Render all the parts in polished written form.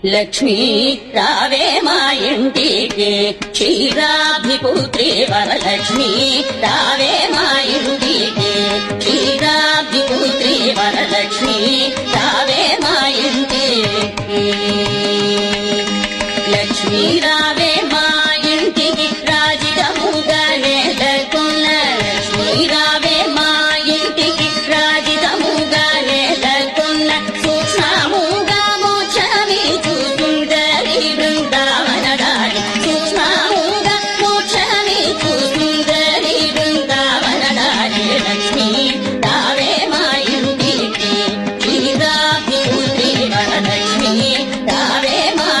లక్ష్మీ రావే మా ఇంటికి క్షీరాబ్ధిపుత్రి వరలక్ష్మీ రావే మా ఇంటికి క్షీరాబ్ధిపుత్రి వరలక్ష్మీ రావే మా ఇంటికి లక్ష్మీ రావే మా ఇంటికి రాజితముగా నెలకొన్న లక్ష్మీ రావే మా ఇంటికి రాజితముగా నెలకొన్న సూక్ష్మముగా మోక్షమిచ్చు సుందరి బృందావనదారి సూక్ష్మముగా మోక్షమిచ్చు సుందరి బృందావనదారి లక్ష్మీ రావే మా ఇంటికి క్షీరాబ్ధిపుత్రి వరలక్ష్మీ రావే మా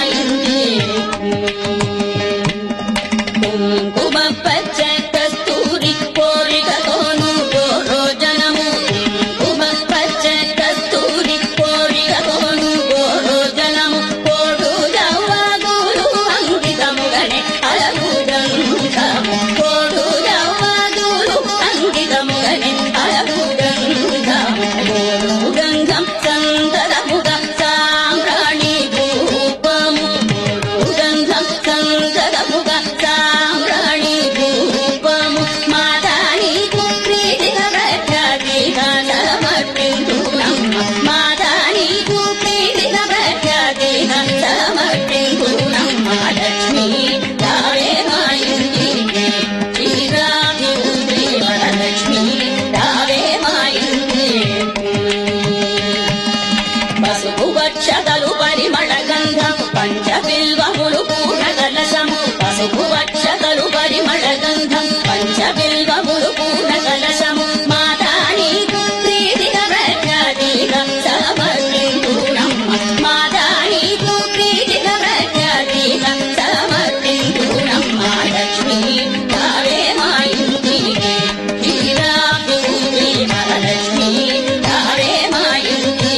కుంకుమ పచ్చ కస్తూరి కోరికతోను గోరోజనము కుంకుమ పచ్చ కస్తూరి కోరికతోను గోరోజనము కోడు జవ్వాదులు అంకితముగనే అలగు గంధము కోడు జవ్వాదులు అంకితముగనే అలగు గంధము గోరు గంధం సంతరముగా సాంబ్రాణి రూపము గోరు గంధం సంతరముగా సాంబ్రాణి రూపము మాదానికి ప్రీతిగా ప్రఖ్యాతిగా సమర్పించునమ్మ మాదానికి ప్రీతిగా ప్రఖ్యాతిగా సమర్పించునమ్మ లక్ష్మీ రావే మా ఇంటికి క్షీరాబ్ధిపుత్రి వరలక్ష్మీ రావే మా ఇంటికి పసుపు వక్షతలు పరిమళ గంధం పంచబిల్వములు పూర్ణ కలశము పసుపు వక్షతలు పరిమళ గంధం పంచబిల్వములు పూర్ణ కలశము మాతానీకు ప్రీతిగా ప్రఖ్యాతిగా సమర్పించునమ్మ మాతానీకు ప్రీతిగా ప్రఖ్యాతిగా సమర్పించునమ్మ లక్ష్మీ రావే మా ఇంటికి క్షీరాబ్ధిపుత్రి వరలక్ష్మీ రావే మా ఇంటికి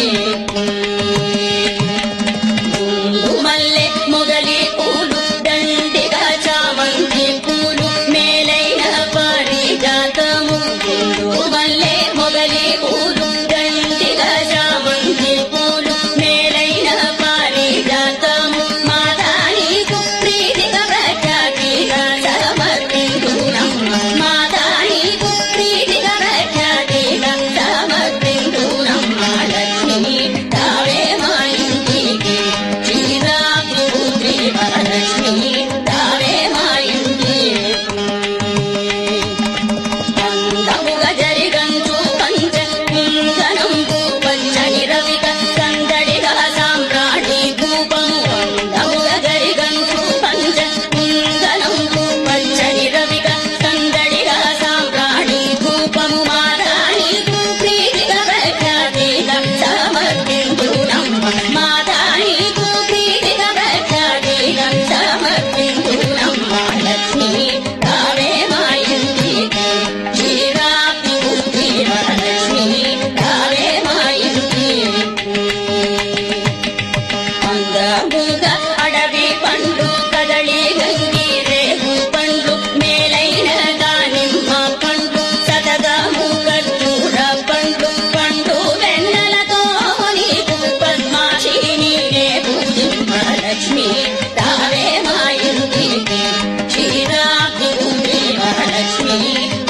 మల్లె మొగలి పూలు దండిగా చామంతి పూలు మేలైన పారిజాతము మల్లె మొగలి పూలు దండిగా చామంతి పూలు మేలైన పారిజాతము మాతానీకు ప్రీతిగా ప్రఖ్యాతిగా సమర్పించునమ్మ మాతానీకు ప్రీతిగా ప్రఖ్యాతిగా సమర్పించునమ్మ లక్ష్మీ రావే మా ఇంటికి క్షీరాబ్ధిపుత్రి వరలక్ష్మీ రావే మా ఇంటికి అందముగా జరిగంచు పంచ కుందనంబు పచ్చని రవిక సందడిగా సాంబ్రాణి ధూపము అందముగా జరిగంచు పంచ కుందనంబు పచ్చని రవిక సందడిగా సాంబ్రాణి ధూపము మాతానీకు ప్రీతిగా ప్రఖ్యాతిగా సమర్పించునమ్మ మాతానీకు ప్రీతిగా ప్రఖ్యాతిగా సమర్పించునమ్మ లక్ష్మీ రావే మా ఇంటికి క్షీరాబ్ధిపుత్రి వరలక్ష్మీ రావే మా ఇంటికి అందముగా అడవి పండ్లు కదళి గంగి రేగు పండ్లు మేలైన దానిమ్మ పండ్లు సదగము కర్పూర పండ్లు పండు వెన్నెలతో నీకు పద్మాక్షి నీనే పూజింప లక్ష్మీ రావే మా ఇంటికి క్షీరాబ్ధిపుత్రి వరలక్ష్మీ